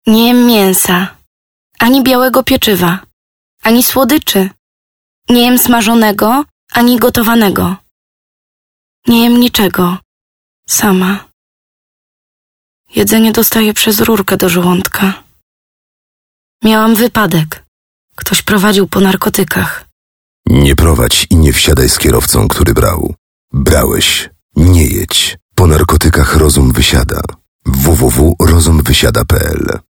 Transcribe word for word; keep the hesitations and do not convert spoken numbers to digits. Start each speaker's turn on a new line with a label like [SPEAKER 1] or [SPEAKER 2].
[SPEAKER 1] Nie jem mięsa, ani białego pieczywa, ani słodyczy. Nie jem smażonego, ani gotowanego. Nie jem niczego. Sama. Jedzenie dostaję przez rurkę do żołądka. Miałam wypadek. Ktoś prowadził po narkotykach.
[SPEAKER 2] Nie prowadź i nie wsiadaj z kierowcą, który brał. Brałeś. Nie jedź. Po narkotykach rozum wysiada. w w w kropka rozum wysiada kropka p l